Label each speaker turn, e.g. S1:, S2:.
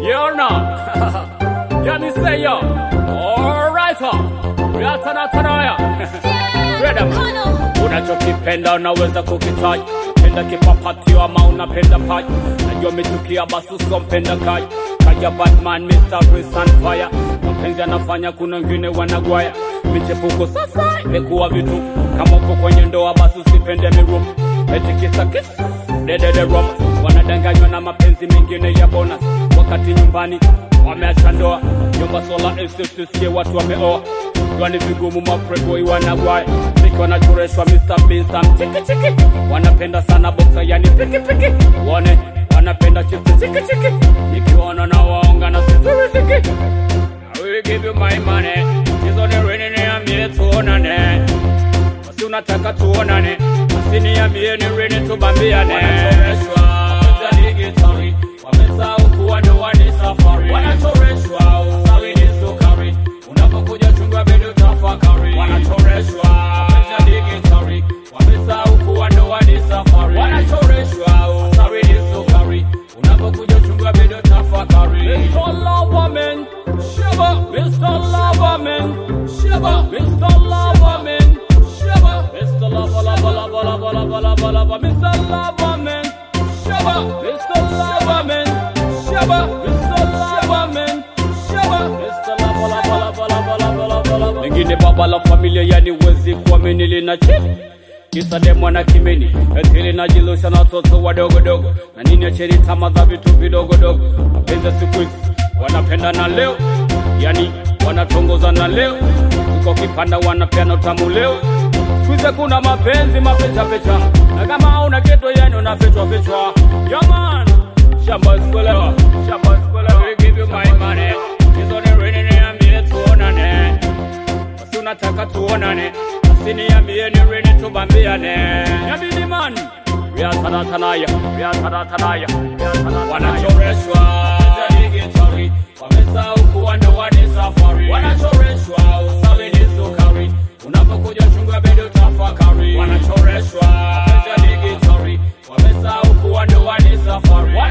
S1: You know. Yeah, me say yo. Alright, we are Tanaya. Unachokipenda unaweza kukitaja. Penda kipapati ama unapenda paja. Najua mechukia basi usompenda kaya. Kaya Batman, Mr. Breeze and Fire. Mapenzi anafanya kuna wengine wanagwaya. Michepuko sasa imekuwa vitu. Kama uko kwenye ndoa basi usipende mirumu. Eti kisa kisa dede rom. Wanadanganywa na mapenzi mengine ya bonus. Wakati nyumbani wameacha ndoa. Nyumba sola SFC watu wameoa. Gwani vigumu mapreboy wanagwaya. Siki wanachoreshwa Mr. Bean Sam chiki chiki. Wanapenda sana boxer yani piki piki. Wane wanapenda chiki chiki chiki. Nikiona na waonga na sisi siki. I will give you my money. She's on the rainy niambie tuonane. Basi unataka tuonane. Basi niambie ni rainy tubambiane. Wanachoreshwa za digitali. Wamesahau kuwa ndoa ni safari. Wanachoreshwa sawi ni sukari. Unapokuja chunga bado tafakari. Wanachoreshwa za digitali. Wamesahau kuwa ndoa ni safari. Wanachoreshwa sawi ni sukari. Unapokuja chunga bado tafakari. Mr. Loverman, Shiba. Mr. Loverman, Shiba. Mr. Loverman, Shiba. Mr. Lover, Mr. Loverman, Shiba. Mr. Loverman, Shiba. Mr. Loverman, Shiba. Mr. Lover. Mengine baba la familia yani wezi kuamini lina chini. Kisa demo na kimeni. Etili na jilusha na watoto wadogo dogo. Na nini acheni tama za vitu vidogo dogo. Mapenzi siku hizi wanapenda na leo. Yani wanatongoza na leo. Kuko kipanda wanapenda utamu leo. Kuiza kuna mapenzi mapecha pecha. Na kama hauna kitu yani unafechwa fechwa. Yo man, shamba isikuelewa. Shamba isikuelewa. I will give you my money. Kizo ni rini niambie tuonane. Basi unataka tuonane. Basi niambie ni rini tubambiane. Nyabidi man, we are Tanaya. We are Tanaya. Wanachoreshwa za digitali. Wamesahau kuwa ndoa ni safari. Wanachoreshwa sawi ni sukari. Unapokuja chunga bado tafakari. Wanachoreshwa za digitali. Wamesahau kuwa ndoa ni safari.